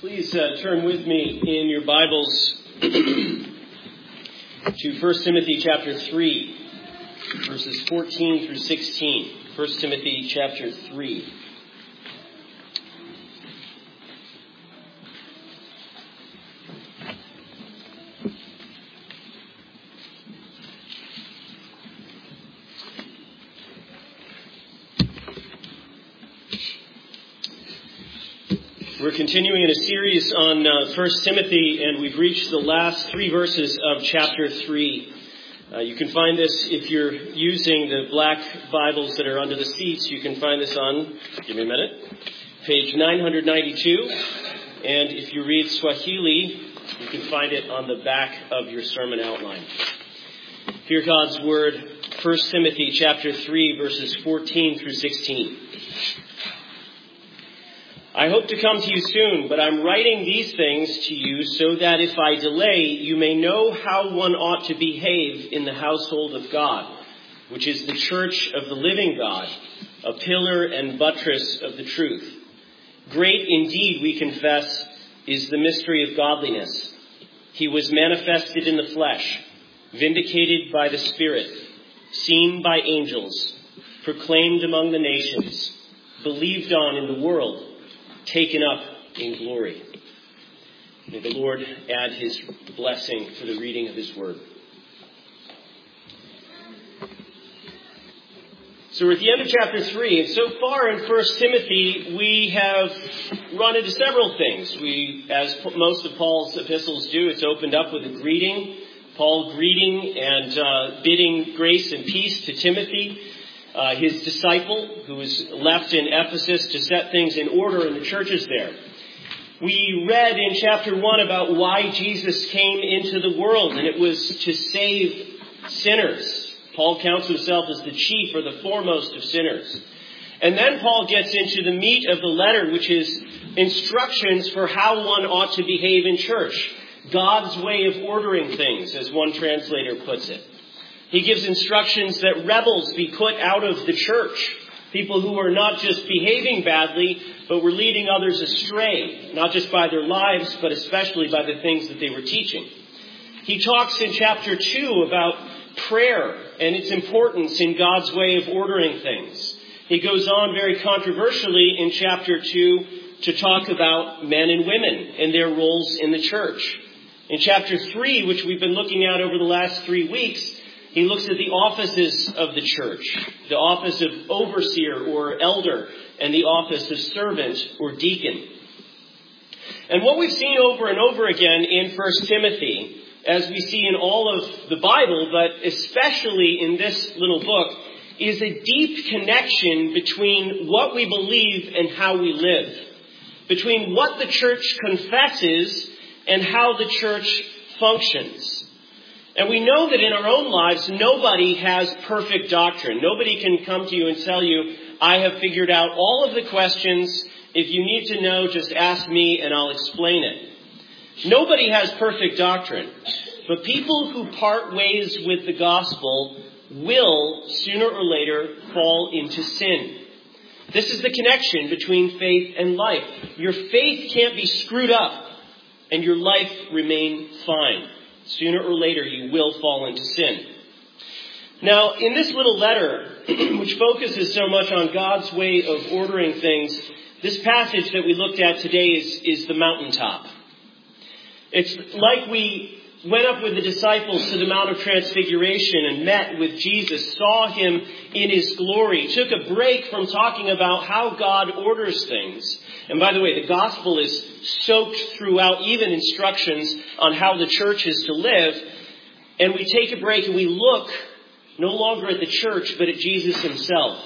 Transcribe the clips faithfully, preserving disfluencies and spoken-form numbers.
Please uh, turn with me in your Bibles to First Timothy chapter three, verses fourteen through sixteen. First Timothy chapter three. We're continuing in a series on uh, First Timothy, and we've reached the last three verses of chapter three. Uh, you can find this if you're using the black Bibles that are under the seats. You can find this on, give me a minute, page nine ninety-two. And if you read Swahili, you can find it on the back of your sermon outline. Hear God's word, First Timothy chapter three, verses fourteen through sixteen. I hope to come to you soon, but I'm writing these things to you so that if I delay, you may know how one ought to behave in the household of God, which is the church of the living God, a pillar and buttress of the truth. Great indeed, we confess, is the mystery of godliness. He was manifested in the flesh, vindicated by the Spirit, seen by angels, proclaimed among the nations, believed on in the world, taken up in glory. May the Lord add his blessing for the reading of his word. So we're at the end of chapter three, and so far in First Timothy, we have run into several things. We, as most of Paul's epistles do, it's opened up with a greeting, Paul greeting and uh, bidding grace and peace to Timothy, Uh, his disciple, who was left in Ephesus to set things in order in the churches there. We read in chapter one about why Jesus came into the world, and it was to save sinners. Paul counts himself as the chief or the foremost of sinners. And then Paul gets into the meat of the letter, which is instructions for how one ought to behave in church. God's way of ordering things, as one translator puts it. He gives instructions that rebels be put out of the church. People who are not just behaving badly, but were leading others astray, not just by their lives, but especially by the things that they were teaching. He talks in chapter two about prayer and its importance in God's way of ordering things. He goes on very controversially in chapter two to talk about men and women and their roles in the church. In chapter three, which we've been looking at over the last three weeks, he looks at the offices of the church, the office of overseer or elder, and the office of servant or deacon. And what we've seen over and over again in First Timothy, as we see in all of the Bible, but especially in this little book, is a deep connection between what we believe and how we live, between what the church confesses and how the church functions. And we know that in our own lives, nobody has perfect doctrine. Nobody can come to you and tell you, I have figured out all of the questions. If you need to know, just ask me and I'll explain it. Nobody has perfect doctrine. But people who part ways with the gospel will, sooner or later, fall into sin. This is the connection between faith and life. Your faith can't be screwed up and your life remain fine. Sooner or later, you will fall into sin. Now, in this little letter, which focuses so much on God's way of ordering things, this passage that we looked at today is, is the mountaintop. It's like we went up with the disciples to the Mount of Transfiguration and met with Jesus, saw him in his glory, took a break from talking about how God orders things. And by the way, the gospel is soaked throughout even instructions on how the church is to live. And we take a break and we look no longer at the church, but at Jesus himself.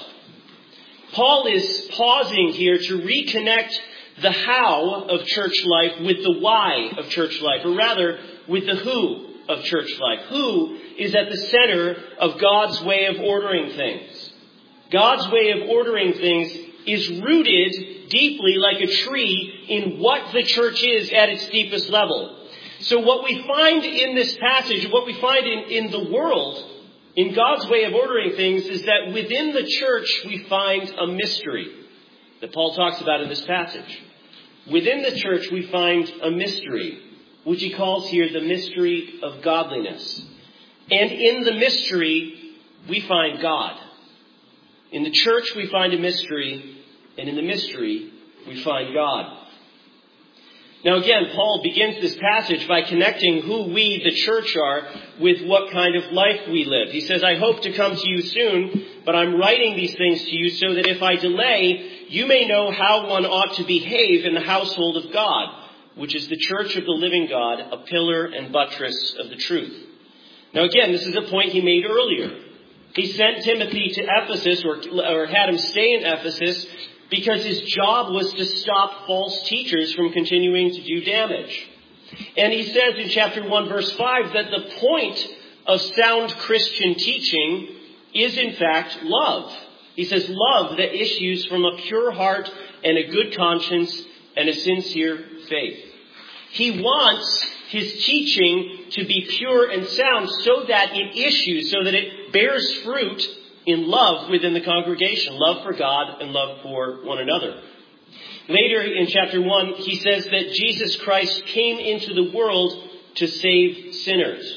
Paul is pausing here to reconnect the how of church life with the why of church life, or rather with the who of church life. Who is at the center of God's way of ordering things. God's way of ordering things is rooted deeply like a tree in what the church is at its deepest level. So what we find in this passage, what we find in, in the world, in God's way of ordering things, is that within the church we find a mystery that Paul talks about in this passage. Within the church, we find a mystery, which he calls here the mystery of godliness. And in the mystery, we find God. In the church, we find a mystery, and in the mystery, we find God. Now again, Paul begins this passage by connecting who we, the church, are with what kind of life we live. He says, I hope to come to you soon, but I'm writing these things to you so that if I delay, you may know how one ought to behave in the household of God, which is the church of the living God, a pillar and buttress of the truth. Now again, this is a point he made earlier. He sent Timothy to Ephesus, or, or had him stay in Ephesus, because his job was to stop false teachers from continuing to do damage. And he says in chapter one, verse five, that the point of sound Christian teaching is in fact love. He says love that issues from a pure heart and a good conscience and a sincere faith. He wants his teaching to be pure and sound so that it issues, so that it bears fruit in love within the congregation, love for God and love for one another. Later in chapter one, he says that Jesus Christ came into the world to save sinners.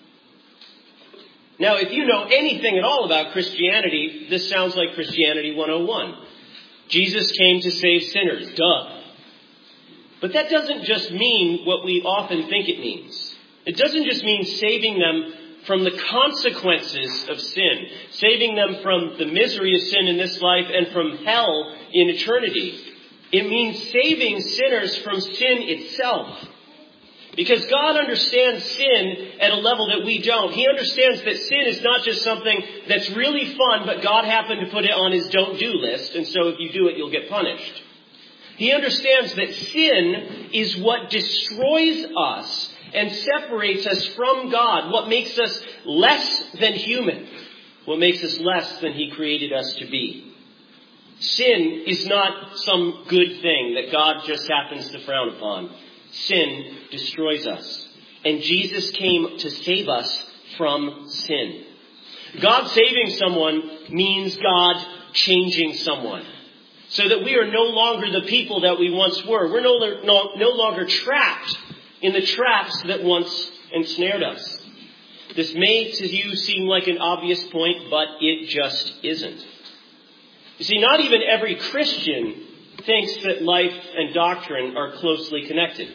Now, if you know anything at all about Christianity, this sounds like Christianity one oh one. Jesus came to save sinners, duh. But that doesn't just mean what we often think it means. It doesn't just mean saving them from the consequences of sin, saving them from the misery of sin in this life and from hell in eternity. It means saving sinners from sin itself. Because God understands sin at a level that we don't. He understands that sin is not just something that's really fun, but God happened to put it on his don't do list, and so if you do it, you'll get punished. He understands that sin is what destroys us and separates us from God, what makes us less than human, what makes us less than he created us to be. Sin is not some good thing that God just happens to frown upon. Sin destroys us. And Jesus came to save us from sin. God saving someone means God changing someone, so that we are no longer the people that we once were. We're no, no, no longer trapped in the traps that once ensnared us. This may to you seem like an obvious point, but it just isn't. You see, not even every Christian thinks that life and doctrine are closely connected.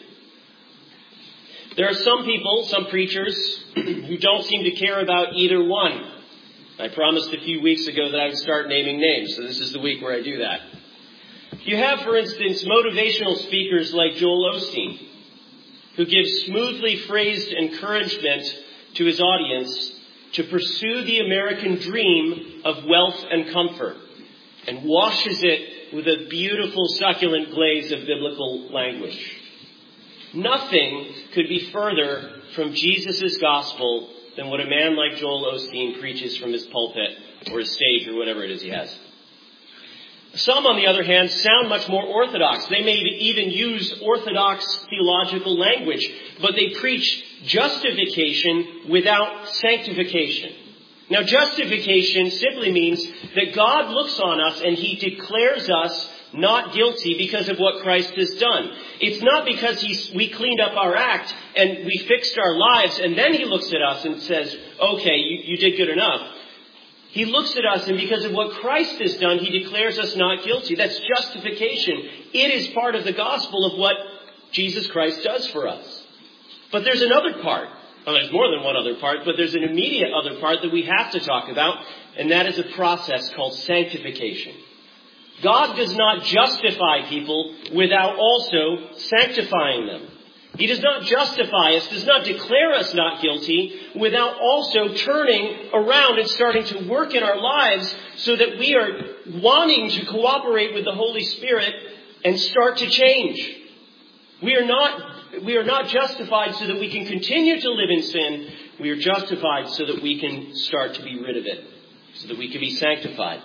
There are some people, some preachers, who don't seem to care about either one. I promised a few weeks ago that I would start naming names, so this is the week where I do that. You have, for instance, motivational speakers like Joel Osteen, who gives smoothly phrased encouragement to his audience to pursue the American dream of wealth and comfort, and washes it with a beautiful, succulent glaze of biblical language. Nothing could be further from Jesus' gospel than what a man like Joel Osteen preaches from his pulpit or his stage or whatever it is he has. Some, on the other hand, sound much more orthodox. They may even use orthodox theological language, but they preach justification without sanctification. Now, justification simply means that God looks on us and he declares us not guilty because of what Christ has done. It's not because he's, we cleaned up our act and we fixed our lives and then he looks at us and says, okay, you, you did good enough. He looks at us and because of what Christ has done, he declares us not guilty. That's justification. It is part of the gospel of what Jesus Christ does for us. But there's another part. Well, there's more than one other part, but there's an immediate other part that we have to talk about, and that is a process called sanctification. God does not justify people without also sanctifying them. He does not justify us, does not declare us not guilty, without also turning around and starting to work in our lives so that we are wanting to cooperate with the Holy Spirit and start to change. We are not, we are not justified so that we can continue to live in sin. We are justified so that we can start to be rid of it, so that we can be sanctified.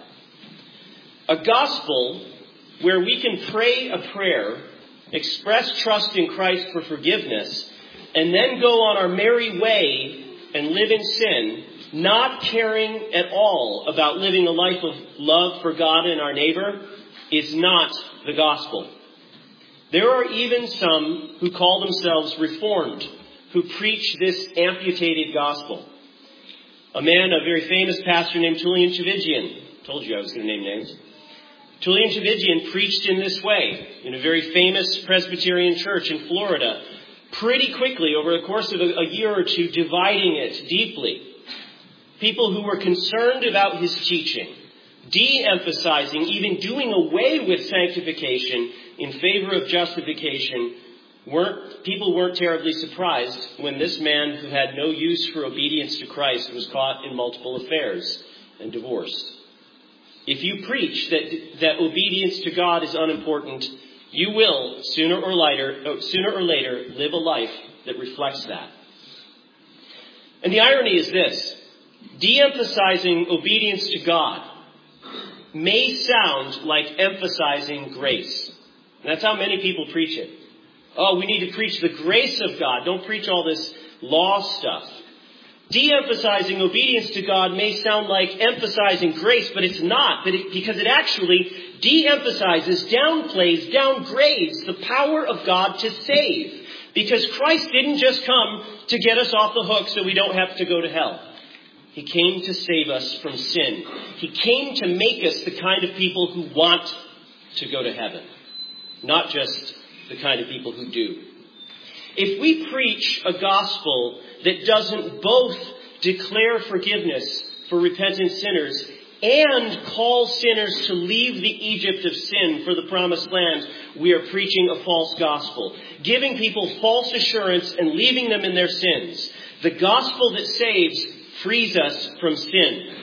A gospel where we can pray a prayer, express trust in Christ for forgiveness, and then go on our merry way and live in sin, not caring at all about living a life of love for God and our neighbor, is not the gospel. There are even some who call themselves Reformed, who preach this amputated gospel. A man, a very famous pastor named Tullian Tchividjian, told you I was going to name names. Tullian Tchividjian preached in this way in a very famous Presbyterian church in Florida, pretty quickly over the course of a, a year or two, dividing it deeply. People who were concerned about his teaching, de-emphasizing, even doing away with sanctification in favor of justification, weren't people weren't terribly surprised when this man who had no use for obedience to Christ was caught in multiple affairs and divorced. If you preach that that obedience to God is unimportant, you will sooner or later sooner or later live a life that reflects that. And the irony is this: de-emphasizing obedience to God may sound like emphasizing grace. And that's how many people preach it. Oh, we need to preach the grace of God. Don't preach all this law stuff. De-emphasizing obedience to God may sound like emphasizing grace, but it's not, but it, because it actually de-emphasizes, downplays, downgrades the power of God to save. Because Christ didn't just come to get us off the hook so we don't have to go to hell. He came to save us from sin. He came to make us the kind of people who want to go to heaven, not just the kind of people who do. If we preach a gospel that doesn't both declare forgiveness for repentant sinners and call sinners to leave the Egypt of sin for the promised land, we are preaching a false gospel, giving people false assurance and leaving them in their sins. The gospel that saves frees us from sin.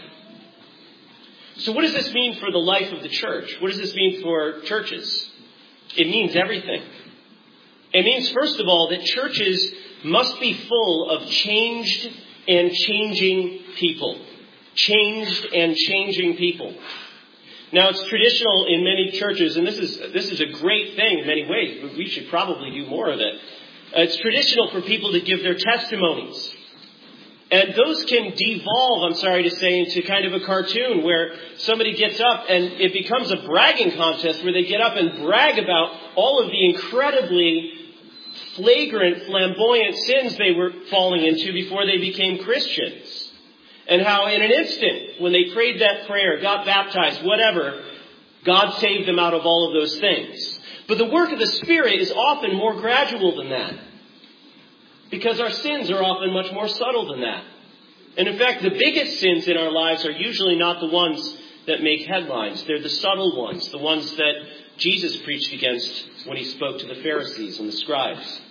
So what does this mean for the life of the church? What does this mean for churches? It means everything. It means, first of all, that churches must be full of changed and changing people. Changed and changing people. Now, it's traditional in many churches, and this is this is a great thing in many ways. We should probably do more of it. Uh, it's traditional for people to give their testimonies. And those can devolve, I'm sorry to say, into kind of a cartoon where somebody gets up and it becomes a bragging contest where they get up and brag about all of the incredibly flagrant, flamboyant sins they were falling into before they became Christians. And how in an instant, when they prayed that prayer, got baptized, whatever, God saved them out of all of those things. But the work of the Spirit is often more gradual than that. Because our sins are often much more subtle than that. And in fact, the biggest sins in our lives are usually not the ones that make headlines. They're the subtle ones, the ones that Jesus preached against when he spoke to the Pharisees and the scribes.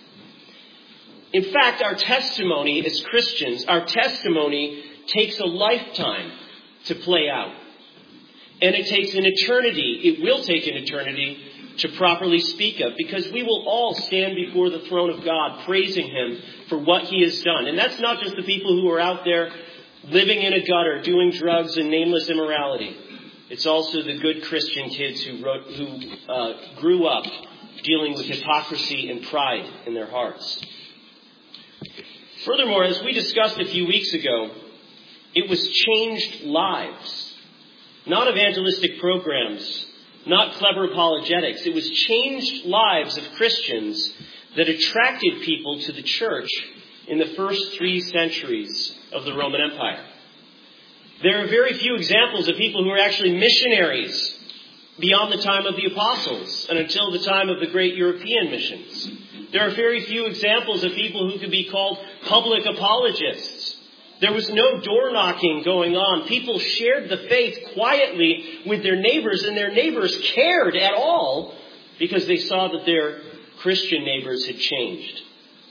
In fact, our testimony as Christians, our testimony takes a lifetime to play out. And it takes an eternity, it will take an eternity to properly speak of, because we will all stand before the throne of God praising him for what he has done. And that's not just the people who are out there living in a gutter, doing drugs and nameless immorality. It's also the good Christian kids who wrote, who uh, grew up dealing with hypocrisy and pride in their hearts. Furthermore, as we discussed a few weeks ago, it was changed lives, not evangelistic programs, not clever apologetics. It was changed lives of Christians that attracted people to the church in the first three centuries of the Roman Empire. There are very few examples of people who are actually missionaries beyond the time of the apostles and until the time of the great European missions. There are very few examples of people who could be called public apologists. There was no door knocking going on. People shared the faith quietly with their neighbors, and their neighbors cared at all because they saw that their Christian neighbors had changed.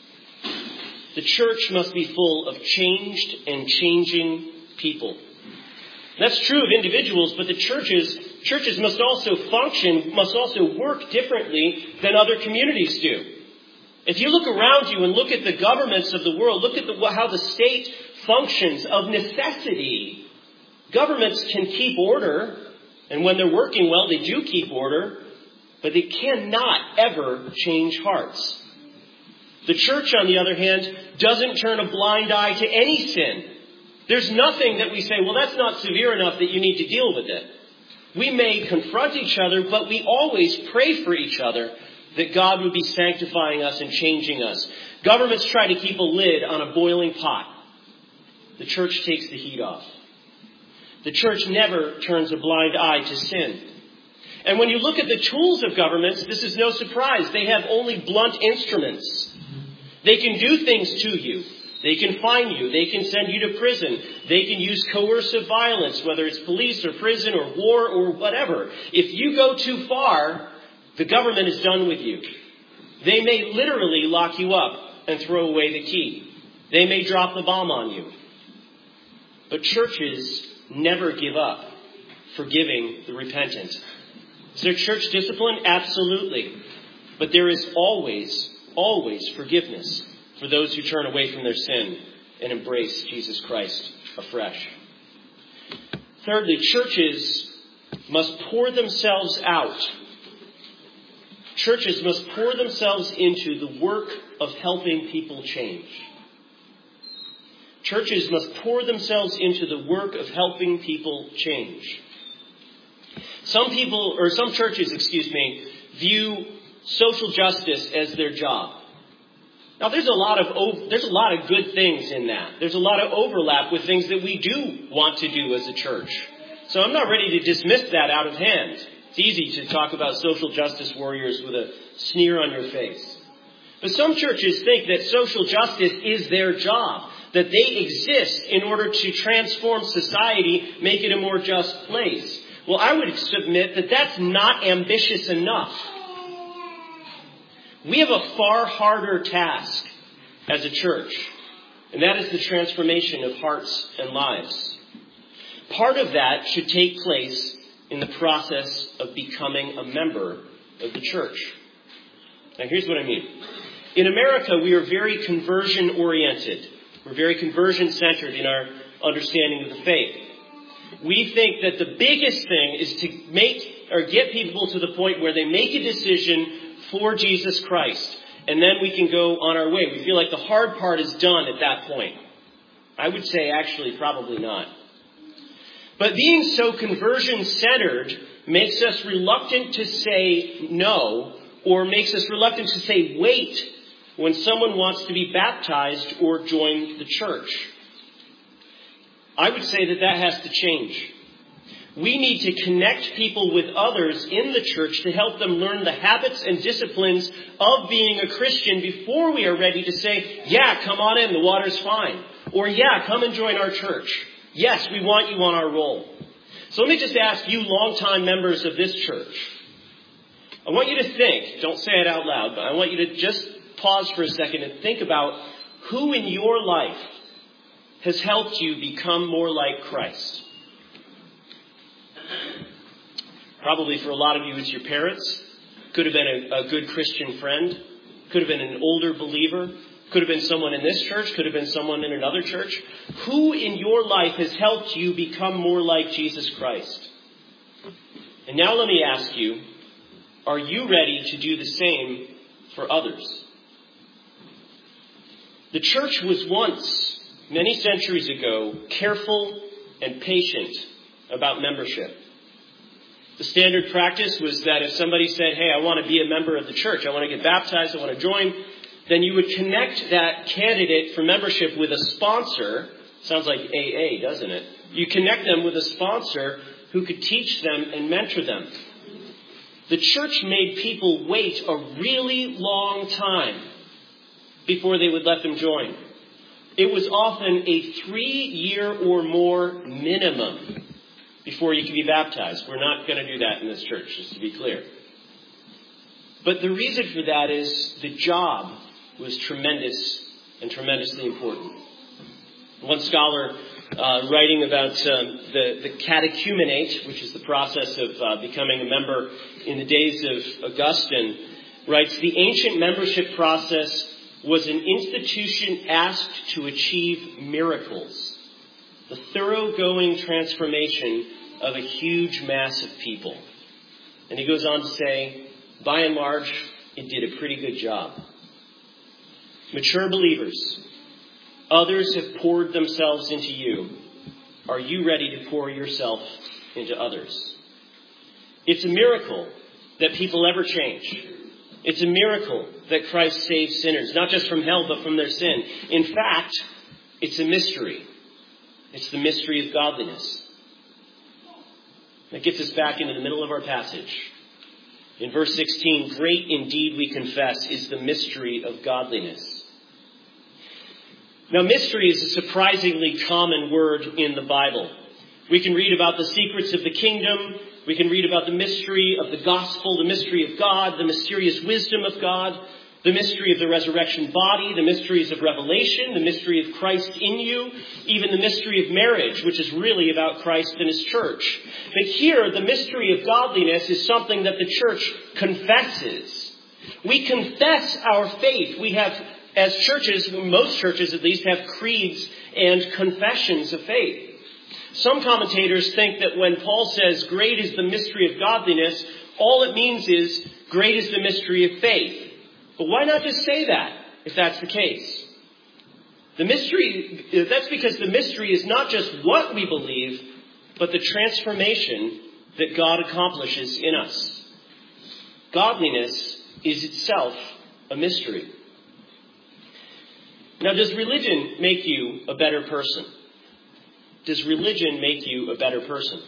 The church must be full of changed and changing people. That's true of individuals, but the churches, churches must also function, must also work differently than other communities do. If you look around you and look at the governments of the world, look at the, how the state functions of necessity. Governments can keep order, and when they're working well, they do keep order, but they cannot ever change hearts. The church, on the other hand, doesn't turn a blind eye to any sin. There's nothing that we say, well, that's not severe enough that you need to deal with it. We may confront each other, but we always pray for each other that God would be sanctifying us and changing us. Governments try to keep a lid on a boiling pot. The church takes the heat off. The church never turns a blind eye to sin. And when you look at the tools of governments, this is no surprise. They have only blunt instruments. They can do things to you. They can fine you. They can send you to prison. They can use coercive violence, whether it's police or prison or war or whatever. If you go too far, the government is done with you. They may literally lock you up and throw away the key. They may drop the bomb on you. But churches never give up forgiving the repentant. Is there church discipline? Absolutely. But there is always, always forgiveness for those who turn away from their sin and embrace Jesus Christ afresh. Thirdly, churches must pour themselves out. Churches must pour themselves into the work of helping people change. Churches must pour themselves into the work of helping people change. Some people, or some churches, excuse me, view social justice as their job. Now, there's a lot of there's a lot of good things in that. There's a lot of overlap with things that we do want to do as a church. So I'm not ready to dismiss that out of hand. It's easy to talk about social justice warriors with a sneer on your face. But some churches think that social justice is their job, that they exist in order to transform society, make it a more just place. Well, I would submit that that's not ambitious enough. We have a far harder task as a church, and that is the transformation of hearts and lives. Part of that should take place in the process of becoming a member of the church. Now, here's what I mean. In America, we are very conversion-oriented. We're very conversion-centered in our understanding of the faith. We think that the biggest thing is to make or get people to the point where they make a decision for Jesus Christ. And then we can go on our way. We feel like the hard part is done at that point. I would say actually probably not. But being so conversion-centered makes us reluctant to say no, or makes us reluctant to say wait when someone wants to be baptized or join the church. I would say that that has to change. We need to connect people with others in the church to help them learn the habits and disciplines of being a Christian before we are ready to say, yeah, come on in, the water's fine. Or yeah, come and join our church. Yes, we want you on our roll. So let me just ask you longtime members of this church. I want you to think, don't say it out loud, but I want you to just pause for a second and think about who in your life has helped you become more like Christ. Probably for a lot of you, it's your parents. Could have been a, a good Christian friend. Could have been an older believer. Could have been someone in this church. Could have been someone in another church. Who in your life has helped you become more like Jesus Christ? And now let me ask you, are you ready to do the same for others? The church was once, many centuries ago, careful and patient about membership. The standard practice was that if somebody said, hey, I want to be a member of the church, I want to get baptized, I want to join, then you would connect that candidate for membership with a sponsor. Sounds like A A, doesn't it? You connect them with a sponsor who could teach them and mentor them. The church made people wait a really long time before they would let them join. It was often a three-year or more minimum before you could be baptized. We're not going to do that in this church, just to be clear. But the reason for that is the job was tremendous and tremendously important. One scholar uh, writing about um, the, the catechumenate, which is the process of uh, becoming a member in the days of Augustine, writes, the ancient membership process was an institution asked to achieve miracles, the thoroughgoing transformation of a huge mass of people. And he goes on to say, by and large, it did a pretty good job. Mature believers, others have poured themselves into you. Are you ready to pour yourself into others? It's a miracle that people ever change. It's a miracle that Christ saves sinners, not just from hell, but from their sin. In fact, it's a mystery. It's the mystery of godliness. That gets us back into the middle of our passage. In verse sixteen, great indeed, we confess, is the mystery of godliness. Now, mystery is a surprisingly common word in the Bible. We can read about the secrets of the kingdom. We can read about the mystery of the gospel, the mystery of God, the mysterious wisdom of God, the mystery of the resurrection body, the mysteries of revelation, the mystery of Christ in you, even the mystery of marriage, which is really about Christ and his church. But here, the mystery of godliness is something that the church confesses. We confess our faith. We have, as churches, most churches at least, have creeds and confessions of faith. Some commentators think that when Paul says, great is the mystery of godliness, all it means is, great is the mystery of faith. But why not just say that, if that's the case? The mystery, that's because the mystery is not just what we believe, but the transformation that God accomplishes in us. Godliness is itself a mystery. Now, does religion make you a better person? Does religion make you a better person?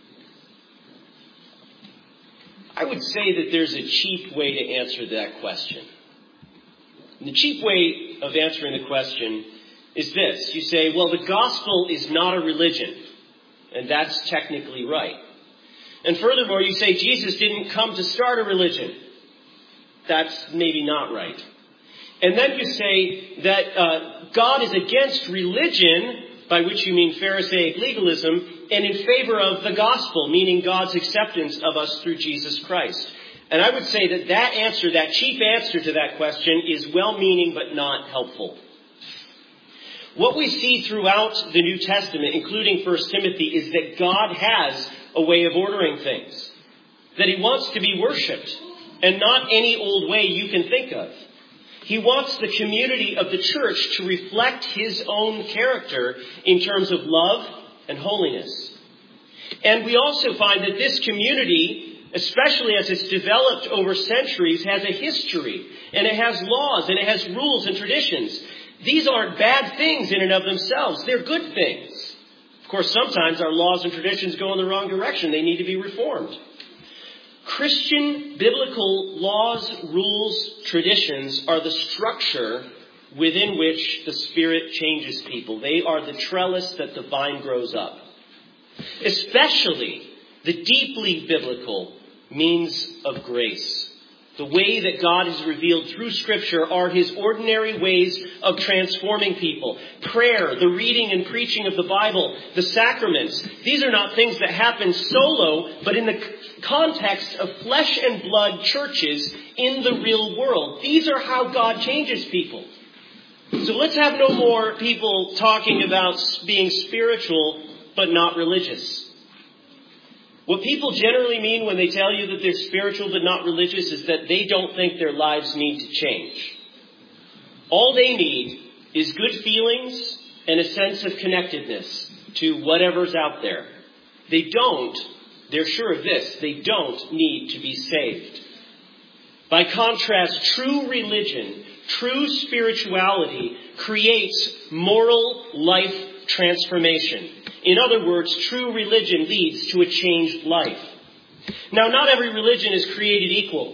I would say that there's a cheap way to answer that question. And the cheap way of answering the question is this. You say, well, the gospel is not a religion. And that's technically right. And furthermore, you say Jesus didn't come to start a religion. That's maybe not right. And then you say that uh, God is against religion, by which you mean Pharisaic legalism, and in favor of the gospel, meaning God's acceptance of us through Jesus Christ. And I would say that that answer, that cheap answer to that question, is well-meaning but not helpful. What we see throughout the New Testament, including First Timothy, is that God has a way of ordering things. That he wants to be worshipped, and not any old way you can think of. He wants the community of the church to reflect his own character in terms of love and holiness. And we also find that this community, especially as it's developed over centuries, has a history, and it has laws, and it has rules and traditions. These aren't bad things in and of themselves. They're good things. Of course, sometimes our laws and traditions go in the wrong direction. They need to be reformed. Christian biblical laws, rules, traditions are the structure within which the Spirit changes people. They are the trellis that the vine grows up. Especially the deeply biblical means of grace. The way that God has revealed through Scripture are his ordinary ways of transforming people. Prayer, the reading and preaching of the Bible, the sacraments. These are not things that happen solo, but in the context of flesh and blood churches in the real world. These are how God changes people. So let's have no more people talking about being spiritual but not religious. What people generally mean when they tell you that they're spiritual but not religious is that they don't think their lives need to change. All they need is good feelings and a sense of connectedness to whatever's out there. They don't, they're sure of this, they don't need to be saved. By contrast, true religion, true spirituality creates moral life transformation. In other words, true religion leads to a changed life. Now, not every religion is created equal.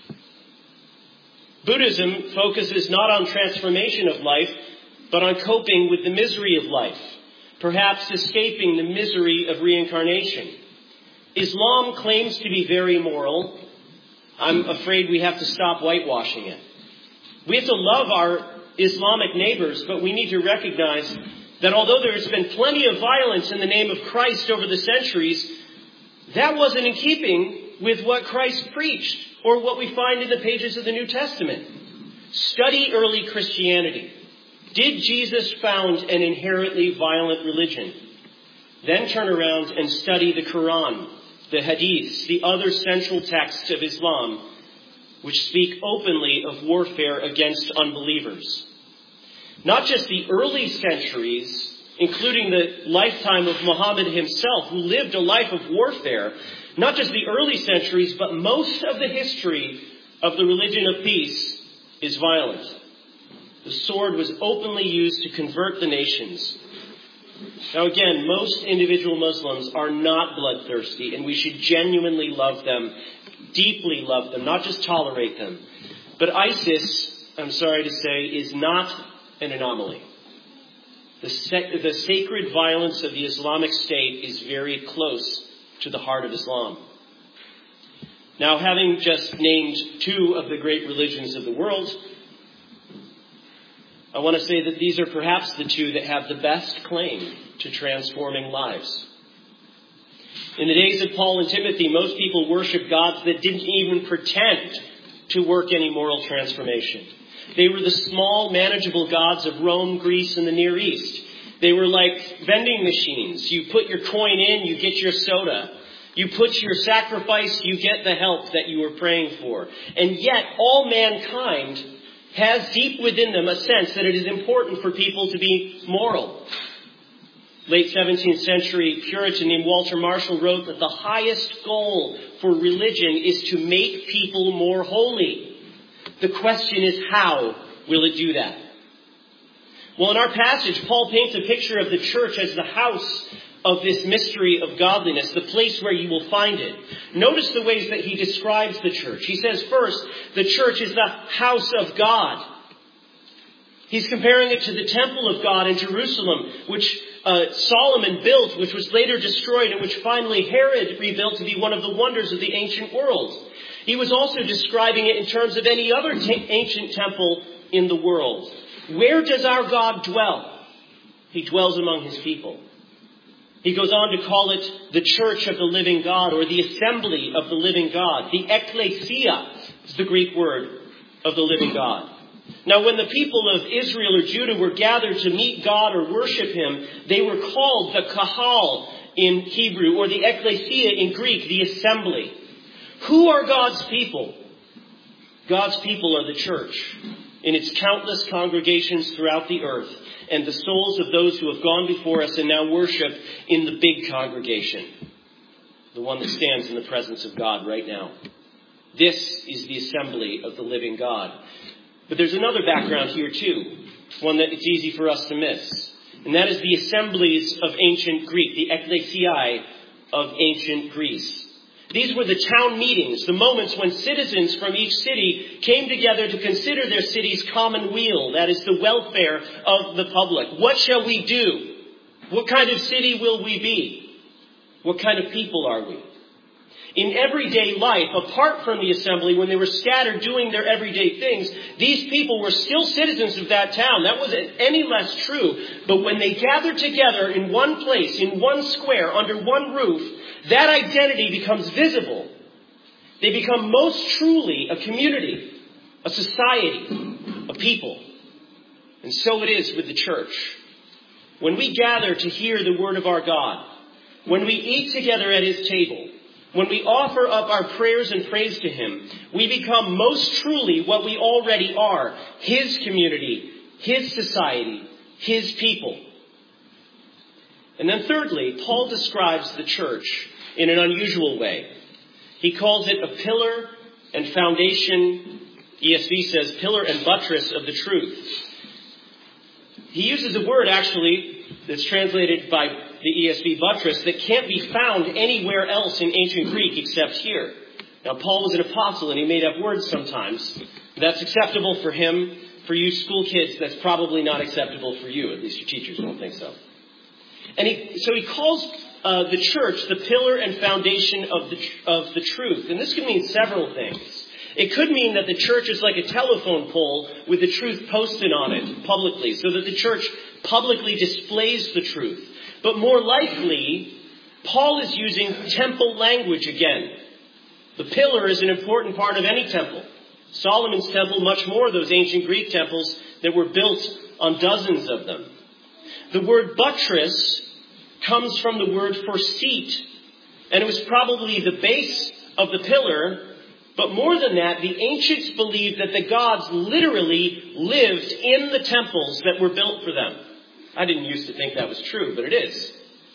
Buddhism focuses not on transformation of life, but on coping with the misery of life, perhaps escaping the misery of reincarnation. Islam claims to be very moral. I'm afraid we have to stop whitewashing it. We have to love our Islamic neighbors, but we need to recognize that although there has been plenty of violence in the name of Christ over the centuries, that wasn't in keeping with what Christ preached or what we find in the pages of the New Testament. Study early Christianity. Did Jesus found an inherently violent religion? Then turn around and study the Quran, the Hadiths, the other central texts of Islam, which speak openly of warfare against unbelievers. Not just the early centuries, including the lifetime of Muhammad himself, who lived a life of warfare. Not just the early centuries, but most of the history of the religion of peace is violent. The sword was openly used to convert the nations. Now again, most individual Muslims are not bloodthirsty, and we should genuinely love them, deeply love them, not just tolerate them. But ISIS, I'm sorry to say, is not an anomaly. The, sec- the sacred violence of the Islamic State is very close to the heart of Islam. Now, having just named two of the great religions of the world, I want to say that these are perhaps the two that have the best claim to transforming lives. In the days of Paul and Timothy, most people worshiped gods that didn't even pretend to work any moral transformation. They were the small, manageable gods of Rome, Greece, and the Near East. They were like vending machines. You put your coin in, you get your soda. You put your sacrifice, you get the help that you were praying for. And yet, all mankind has deep within them a sense that it is important for people to be moral. Late seventeenth century Puritan named Walter Marshall wrote that the highest goal for religion is to make people more holy. The question is, how will it do that? Well, in our passage, Paul paints a picture of the church as the house of this mystery of godliness, the place where you will find it. Notice the ways that he describes the church. He says, first, the church is the house of God. He's comparing it to the temple of God in Jerusalem, which uh, Solomon built, which was later destroyed, and which finally Herod rebuilt to be one of the wonders of the ancient world. He was also describing it in terms of any other t- ancient temple in the world. Where does our God dwell? He dwells among his people. He goes on to call it the church of the living God, or the assembly of the living God. The ecclesia is the Greek word of the living God. Now, when the people of Israel or Judah were gathered to meet God or worship him, they were called the kahal in Hebrew, or the ecclesia in Greek, the assembly. Who are God's people? God's people are the church in its countless congregations throughout the earth, and the souls of those who have gone before us and now worship in the big congregation, the one that stands in the presence of God right now. This is the assembly of the living God. But there's another background here too, one that it's easy for us to miss. And that is the assemblies of ancient Greek, the ecclesiae of ancient Greece. These were the town meetings, the moments when citizens from each city came together to consider their city's common weal, that is the welfare of the public. What shall we do? What kind of city will we be? What kind of people are we? In everyday life, apart from the assembly, when they were scattered doing their everyday things, these people were still citizens of that town. That wasn't any less true. But when they gathered together in one place, in one square, under one roof, that identity becomes visible. They become most truly a community, a society, a people. And so it is with the church. When we gather to hear the word of our God, when we eat together at his table, when we offer up our prayers and praise to him, we become most truly what we already are, his community, his society, his people. And then thirdly, Paul describes the church in an unusual way. He calls it a pillar and foundation, E S V says, pillar and buttress of the truth. He uses a word, actually, that's translated by the E S V buttress, that can't be found anywhere else in ancient Greek except here. Now, Paul was an apostle, and he made up words sometimes. That's acceptable for him. For you school kids, that's probably not acceptable for you. At least your teachers don't think so. And he, so he calls uh, the church the pillar and foundation of the of the truth. And this could mean several things. It could mean that the church is like a telephone pole with the truth posted on it publicly, so that the church publicly displays the truth. But more likely, Paul is using temple language again. The pillar is an important part of any temple. Solomon's temple, much more, those ancient Greek temples that were built on dozens of them. The word buttress comes from the word for seat, and it was probably the base of the pillar. But more than that, the ancients believed that the gods literally lived in the temples that were built for them. I didn't used to think that was true, but it is.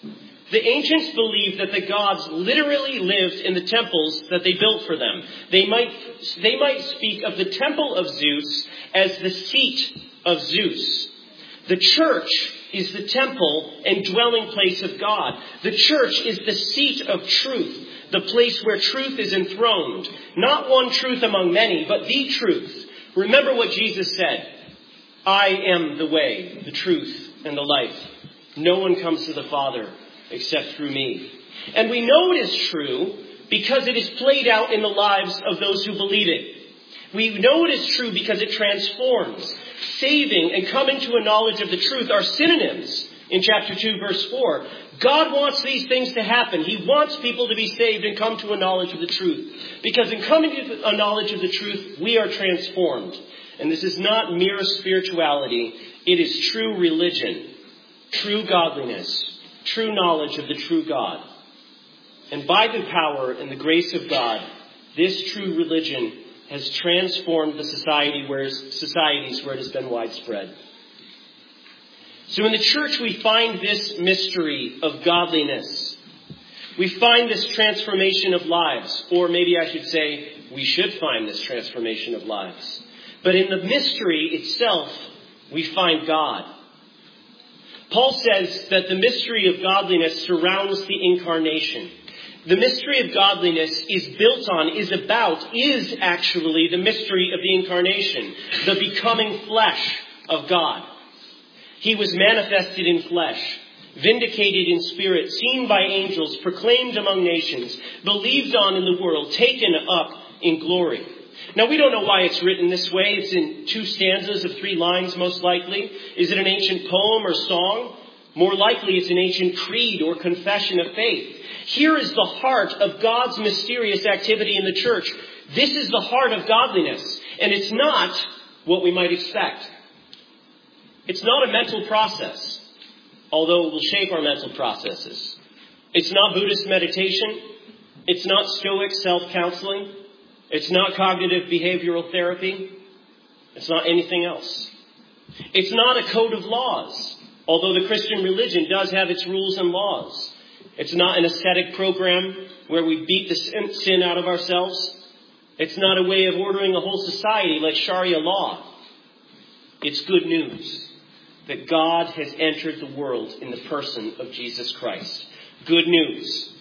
The ancients believed that the gods literally lived in the temples that they built for them. They might, they might speak of the temple of Zeus as the seat of Zeus. The church is the temple and dwelling place of God. The church is the seat of truth, the place where truth is enthroned. Not one truth among many, but the truth. Remember what Jesus said. I am the way, the truth, and the life. No one comes to the Father except through me. And we know it is true because it is played out in the lives of those who believe it. We know it is true because it transforms. Saving and coming to a knowledge of the truth are synonyms in chapter two, verse four. God wants these things to happen. He wants people to be saved and come to a knowledge of the truth. Because in coming to a knowledge of the truth, we are transformed. And this is not mere spirituality. It is true religion, true godliness, true knowledge of the true God. And by the power and the grace of God, this true religion has transformed the society where, societies where it has been widespread. So in the church we find this mystery of godliness. We find this transformation of lives. Or maybe I should say, we should find this transformation of lives. But in the mystery itself, we find God. Paul says that the mystery of godliness surrounds the incarnation. The mystery of godliness is built on, is about, is actually the mystery of the incarnation, the becoming flesh of God. He was manifested in flesh, vindicated in spirit, seen by angels, proclaimed among nations, believed on in the world, taken up in glory. Now, we don't know why it's written this way. It's in two stanzas of three lines, most likely. Is it an ancient poem or song? More likely, it's an ancient creed or confession of faith. Here is the heart of God's mysterious activity in the church. This is the heart of godliness. And it's not what we might expect. It's not a mental process, although it will shape our mental processes. It's not Buddhist meditation. It's not Stoic self-counseling. It's not cognitive behavioral therapy. It's not anything else. It's not a code of laws, although the Christian religion does have its rules and laws. It's not an ascetic program where we beat the sin out of ourselves. It's not a way of ordering a whole society like Sharia law. It's good news that God has entered the world in the person of Jesus Christ. Good news.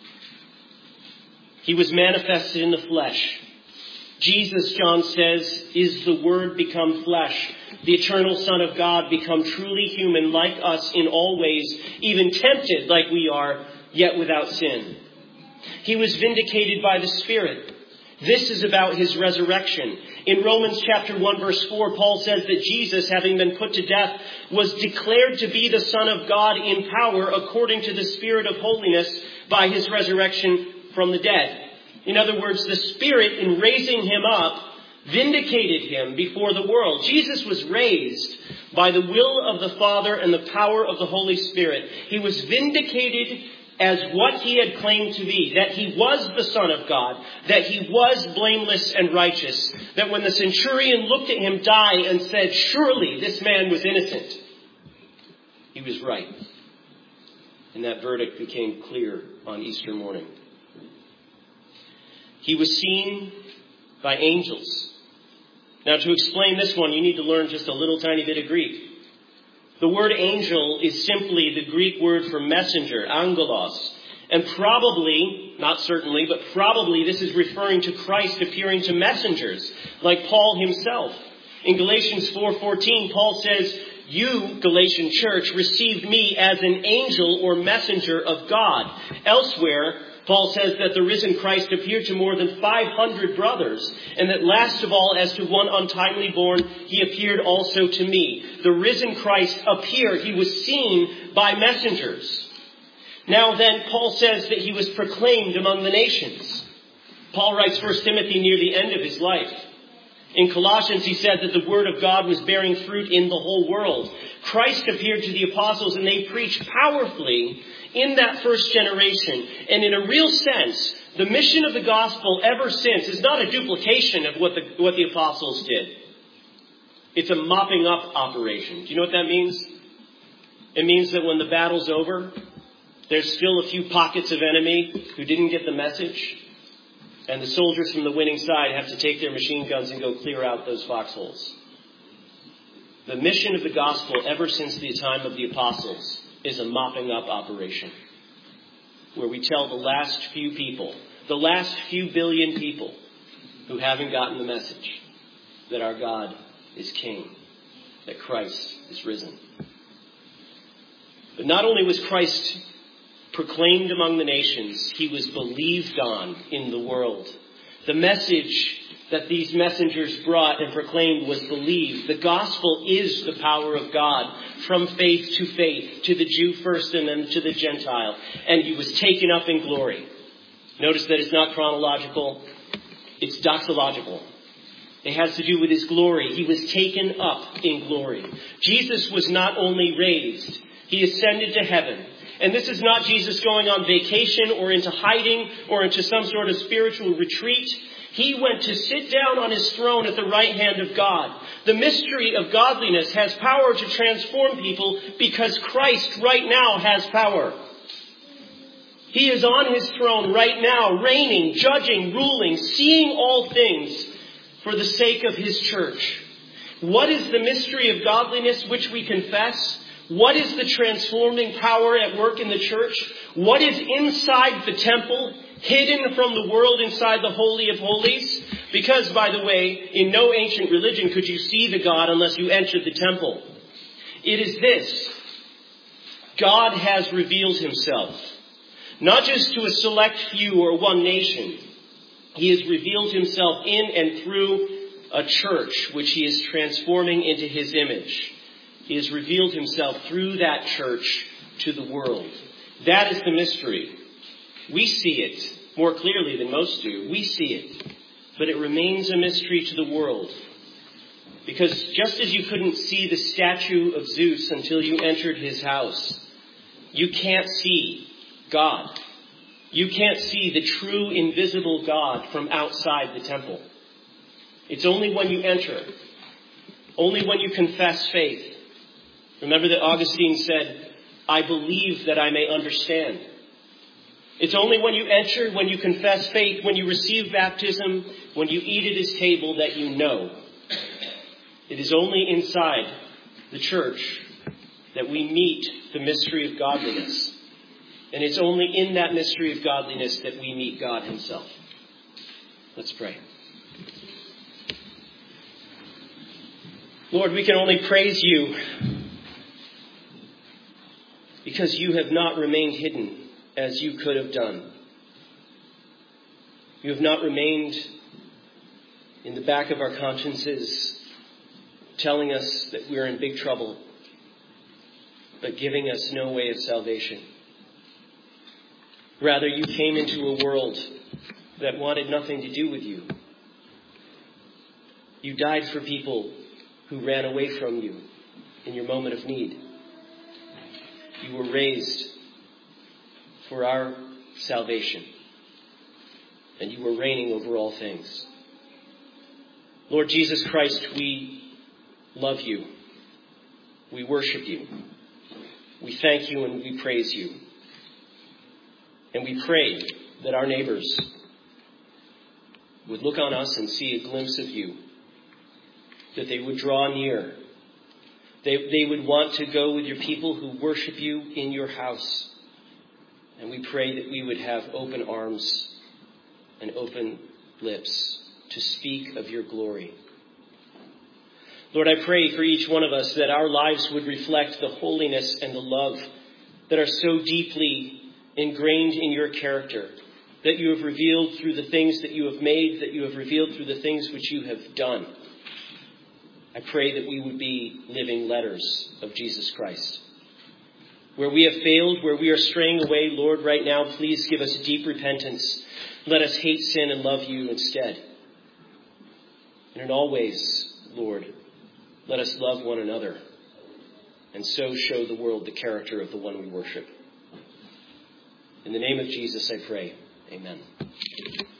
He was manifested in the flesh. Jesus, John says, is the Word become flesh. The eternal Son of God become truly human like us in all ways, even tempted like we are, yet without sin. He was vindicated by the Spirit. This is about his resurrection. In Romans chapter one, verse four, Paul says that Jesus, having been put to death, was declared to be the Son of God in power according to the Spirit of holiness by his resurrection from the dead. In other words, the Spirit, in raising him up, vindicated him before the world. Jesus was raised by the will of the Father and the power of the Holy Spirit. He was vindicated as what he had claimed to be, that he was the Son of God, that he was blameless and righteous, that when the centurion looked at him die and said, surely this man was innocent, he was right. And that verdict became clear on Easter morning. He was seen by angels. Now, to explain this one, you need to learn just a little tiny bit of Greek. The word angel is simply the Greek word for messenger, angelos. And probably, not certainly, but probably this is referring to Christ appearing to messengers, like Paul himself. In Galatians four fourteen, Paul says, you, Galatian church, received me as an angel or messenger of God. Elsewhere, Paul says that the risen Christ appeared to more than five hundred brothers, and that last of all, as to one untimely born, he appeared also to me. The risen Christ appeared. He was seen by messengers. Now then, Paul says that he was proclaimed among the nations. Paul writes First Timothy near the end of his life. In Colossians, he said that the word of God was bearing fruit in the whole world. Christ appeared to the apostles, and they preached powerfully in that first generation. And in a real sense, the mission of the gospel ever since is not a duplication of what the, what the apostles did. It's a mopping up operation. Do you know what that means? It means that when the battle's over, There's still a few pockets of enemy who didn't get the message. And the soldiers from the winning side have to take their machine guns and go clear out those foxholes. The mission of the gospel ever since the time of the apostles is a mopping up operation, where we tell the last few people, the last few billion people who haven't gotten the message that our God is King, that Christ is risen. But not only was Christ proclaimed among the nations, he was believed on in the world. The message that these messengers brought and proclaimed was believed. The gospel is the power of God from faith to faith, to the Jew first and then to the Gentile. And he was taken up in glory. Notice that it's not chronological, it's doxological. It has to do with his glory. He was taken up in glory. Jesus was not only raised, he ascended to heaven. And this is not Jesus going on vacation or into hiding or into some sort of spiritual retreat. He went to sit down on his throne at the right hand of God. The mystery of godliness has power to transform people because Christ right now has power. He is on his throne right now, reigning, judging, ruling, seeing all things for the sake of his church. What is the mystery of godliness which we confess? What is the transforming power at work in the church? What is inside the temple, hidden from the world inside the Holy of Holies? Because, by the way, in no ancient religion could you see the God unless you entered the temple. It is this. God has revealed himself, not just to a select few or one nation. He has revealed himself in and through a church which he is transforming into his image. He has revealed himself through that church to the world. That is the mystery. We see it more clearly than most do. We see it. But it remains a mystery to the world. Because just as you couldn't see the statue of Zeus until you entered his house, you can't see God. You can't see the true invisible God from outside the temple. It's only when you enter, only when you confess faith. Remember that Augustine said, I believe that I may understand. It's only when you enter, when you confess faith, when you receive baptism, when you eat at his table that you know. It is only inside the church that we meet the mystery of godliness. And it's only in that mystery of godliness that we meet God himself. Let's pray. Lord, we can only praise you because you have not remained hidden as you could have done. You have not remained in the back of our consciences telling us that we're in big trouble, but giving us no way of salvation. Rather, you came into a world that wanted nothing to do with you. You died for people who ran away from you in your moment of need. You were raised for our salvation, and you were reigning over all things. Lord Jesus Christ, we love you. We worship you. We thank you and we praise you. And we pray that our neighbors would look on us and see a glimpse of you, that they would draw near. They, they would want to go with your people who worship you in your house. And we pray that we would have open arms and open lips to speak of your glory. Lord, I pray for each one of us that our lives would reflect the holiness and the love that are so deeply ingrained in your character, that you have revealed through the things that you have made, that you have revealed through the things which you have done. I pray that we would be living letters of Jesus Christ. Where we have failed, where we are straying away, Lord, right now, please give us deep repentance. Let us hate sin and love you instead. And in all ways, Lord, let us love one another and so show the world the character of the one we worship. In the name of Jesus, I pray. Amen.